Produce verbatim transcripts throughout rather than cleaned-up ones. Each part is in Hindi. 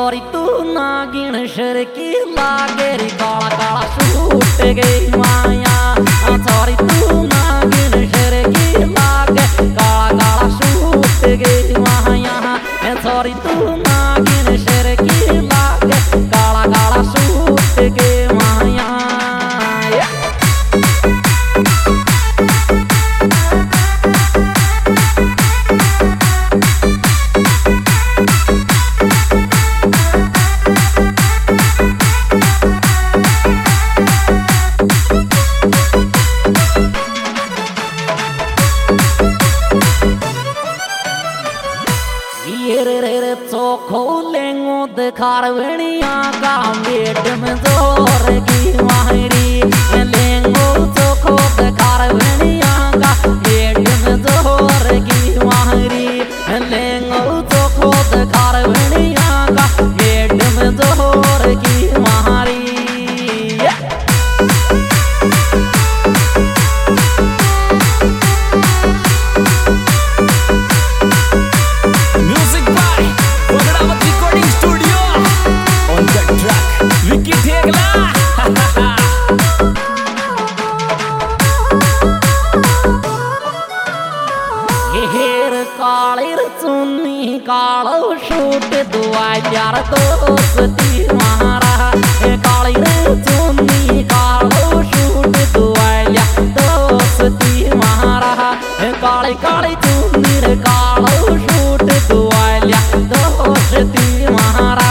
थोड़ी तू नागिन शर की लागे रे काला काला सूट गई माया। थोड़ी तू नागिन शर की लागे काला काला सूट गई माया। थोड़ी तू नागिन शर की लागे काला काला सूट गई माया। खोलेंगो दिखारवणिया का मेट में जोर की मायरी लेंगो तो खो दिखारवणिया का मेट में जोर की मायरी लेंगो तो खो दिखारवणिया का मेट में जोर की मारी। चुन्नी कालो शूट दुआ यार दोस्ती मारा काली रे चुन्नी कालो शूट दुआ यार दोस्ती मारा काली काली चुन्नी रे कालो शूट दुआ यार दोस्ती मारा।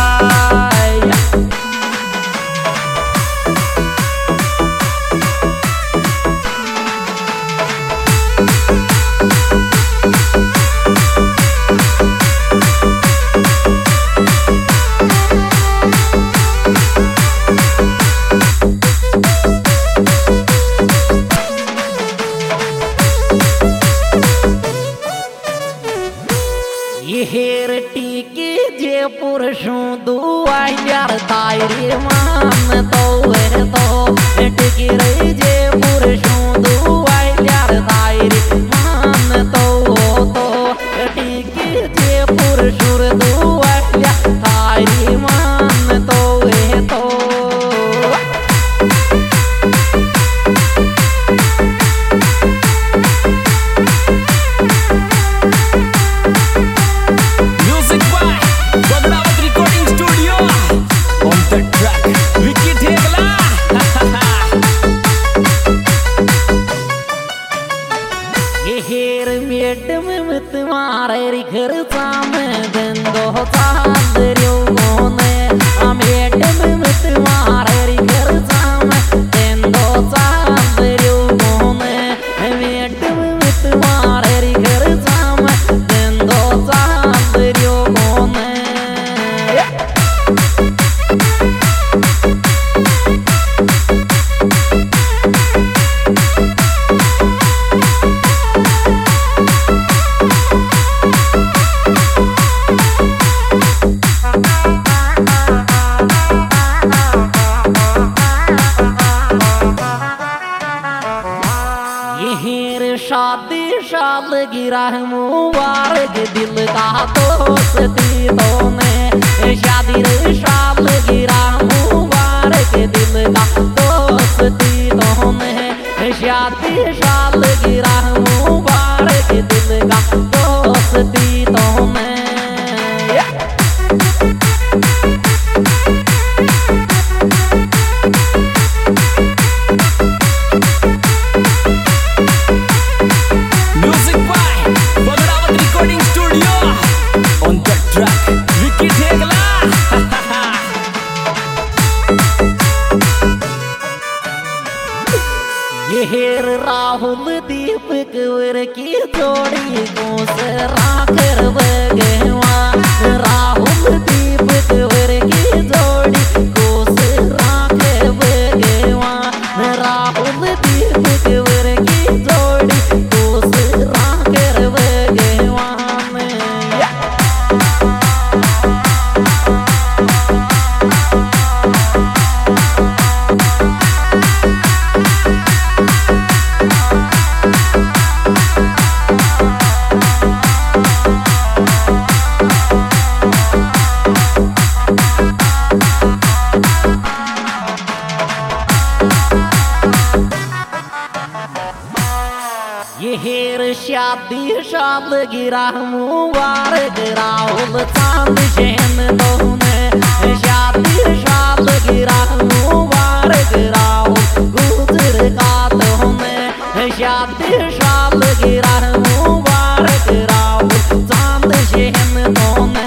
हेर टीके जे पुरुषों दुआ यार तायरे मान तो वे तो टिकी रे जे पुरुषों दुआ यार तायरे मान तो तो टिकी जे पुरुषों दुआ यार तायरे मान तो वे तो। हेर मेट में तुम्हारे घर सामने दिन दो साल रियो ने मेट में तुम्हारे घर सामने दिन दो साल रियो ने मेट में तुम्हारे घर सामने दिन दो साल रियो ने। शादी शाल गिरा मुबारक दिल का दोस्ती तो ने शादी रे शाल गिरा मुबारक दिल का दोस्ती तो ने शादी शाल गिरा मुबारक दिल का दोस्ती तो ने। हेर राहुल दीपक वर की जोड़ी को से राखर बगेवा राहुल दीपक वर की जोड़ी को से राखर बगेवा राहुल दीपक वर की जोड़ी को से राखर बगेवा। हेर शादी शाद गिरा मुबारक राहुल चांद शहन दोने शादी शाद गिरा मुबारक राहुल गुजर का दोने शादी शाद गिरा मुबारक राहुल चांद शहन दोने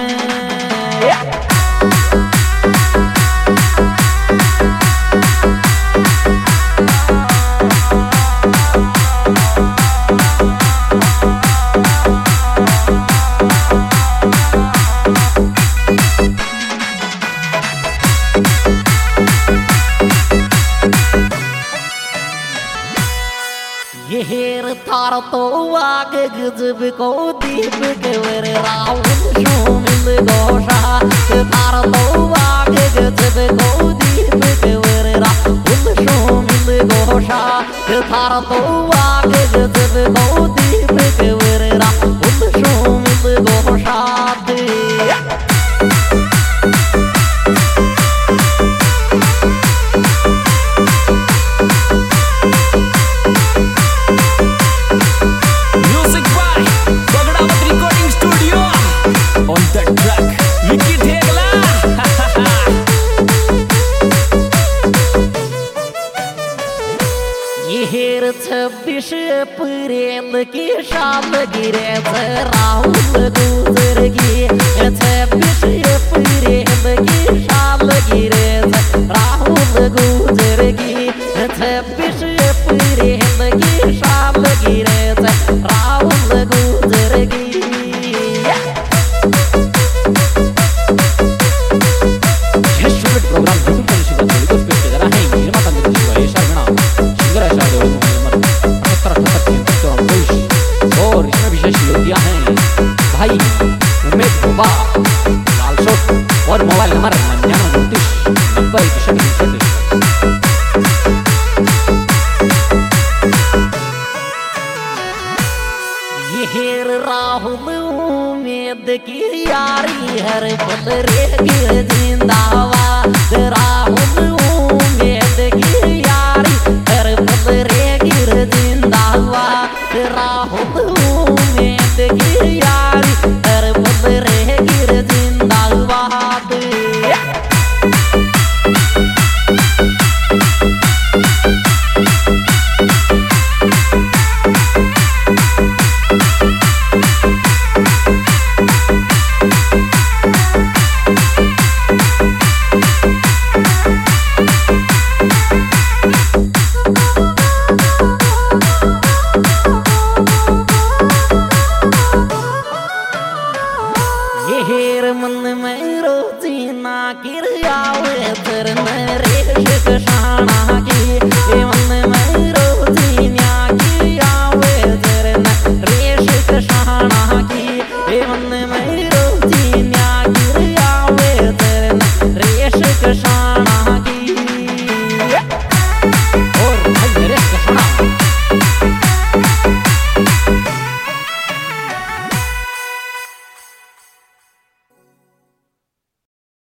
हेर थार तो आग गजब को दीप केवर राहुल शोमिल गोशा थार तो आग गजब को दीप केवर राहुल शोमिल गोशा थार तो आग गजब को दीप केवर राहुल शोमिल गोशा छब्बीस अप्रैल की शाम गिरे राहुल गुजर गी छब्बीस अप्रैल की शाम गिरे राहुल गुजर गी छब्बीस अप्रैल की शाम गिरे राहुल गुजर गी भाई उमेश बोबा लाल शोट और मोबाइल नंबर निन्यानवे उनतीस नब्बे इकसठ इकसठ ये हेर राहुल उम्मीद की यारी हर पल रे जिंदा